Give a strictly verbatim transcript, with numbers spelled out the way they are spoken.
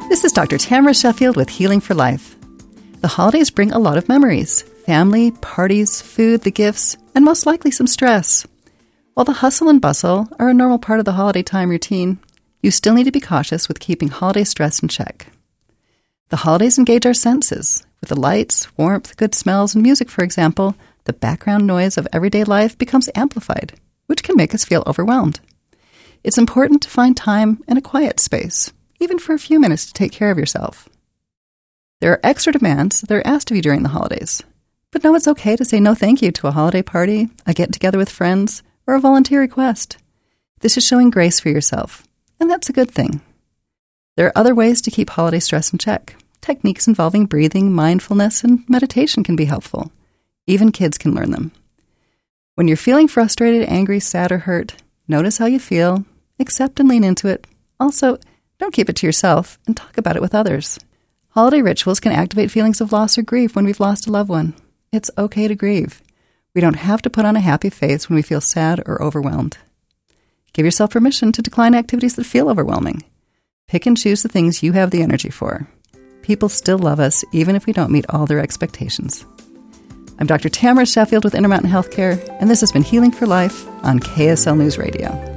This is Doctor Tamara Sheffield with Healing for Life. The holidays bring a lot of memories: family, parties, food, the gifts, and most likely some stress. While the hustle and bustle are a normal part of the holiday time routine, you still need to be cautious with keeping holiday stress in check. The holidays engage our senses. With the lights, warmth, good smells, and music, for example, the background noise of everyday life becomes amplified, which can make us feel overwhelmed. It's important to find time and a quiet space, even for a few minutes, to take care of yourself. There are extra demands that are asked of you during the holidays, but know it's okay to say no thank you to a holiday party, a get-together with friends, or a volunteer request. This is showing grace for yourself, and that's a good thing. There are other ways to keep holiday stress in check. Techniques involving breathing, mindfulness, and meditation can be helpful. Even kids can learn them. When you're feeling frustrated, angry, sad, or hurt, notice how you feel, accept and lean into it. Also, don't keep it to yourself and talk about it with others. Holiday rituals can activate feelings of loss or grief when we've lost a loved one. It's okay to grieve. We don't have to put on a happy face when we feel sad or overwhelmed. Give yourself permission to decline activities that feel overwhelming. Pick and choose the things you have the energy for. People still love us even if we don't meet all their expectations. I'm Doctor Tamara Sheffield with Intermountain Healthcare, and this has been Healing for Life on K S L News Radio.